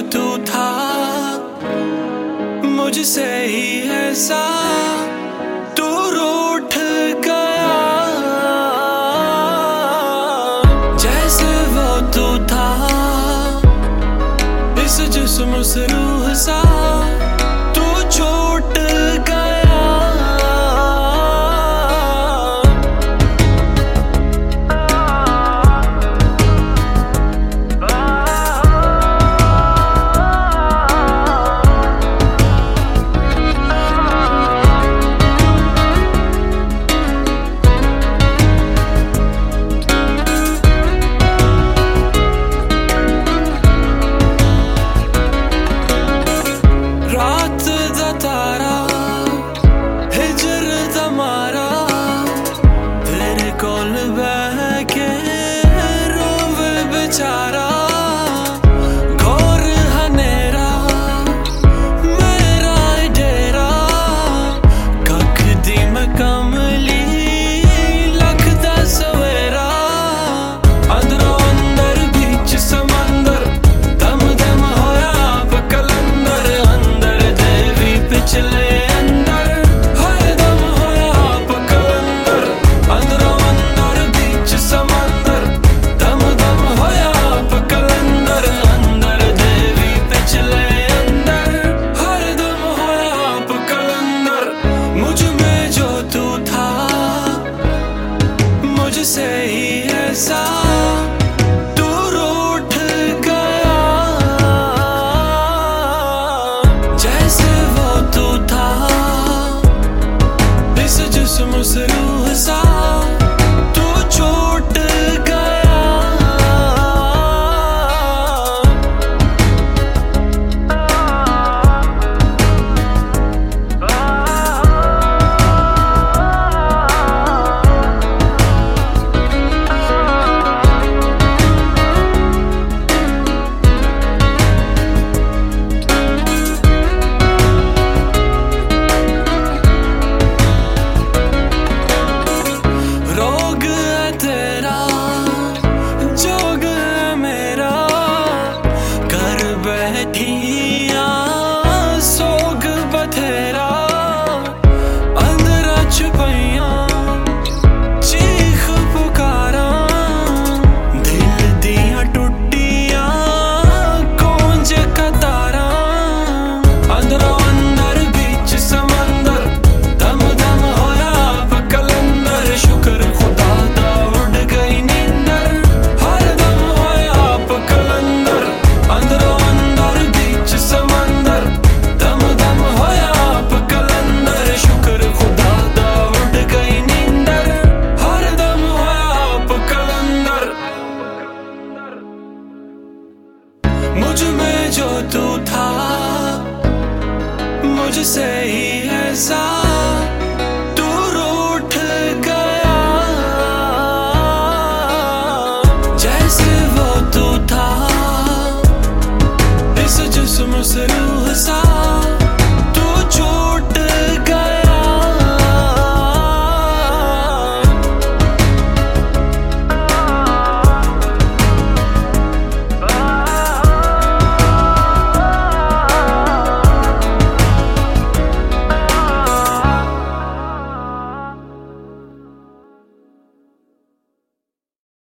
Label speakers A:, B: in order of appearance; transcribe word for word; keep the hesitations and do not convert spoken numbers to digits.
A: तू था मुझसे ही ऐसा तू रूठ गया। जैसे वो तू था इस जिस्म से रूह सा तू छूट गया। बेचारा घोर हनेरा मेरा डेरा कख दी मैं कमली लखदा सवेरा। अंदरों अंदर बीच समंदर दम दम होया बकलंदर अंदर देवी पिछले अंदर हर दम होया बकलंदर। अंदरों अंदर बीच समंदर दम दम होया बकलंदर अंदर देवी पिछले अंदर हर दम होया बकलंदर। मुझ में जो तू था मुझसे ही ऐसा तू रूठ गया। जैसे वो तू था इस जिस्म से रूह सा तू छूट गया। रोग है तेरा जोग है मेरा कर बैठी सोग बथेरा। अंदर छुपैया चीख पुकारा दिल दिया टुटिया कौंज कतारा। अंदरों अंदर बीच समंदर दम दम होया बकलंदर शुक्र खुदा दा उड़ गई नींदर हर दम होया बकलंदर। अंदरों अंदर बीच समंदर दम दम होया बकलंदर शुक्र खुदा दा उड़ गई नींदर हर दम होया बकलंदर। मुझ में जो तू था मुझसे ही ऐसा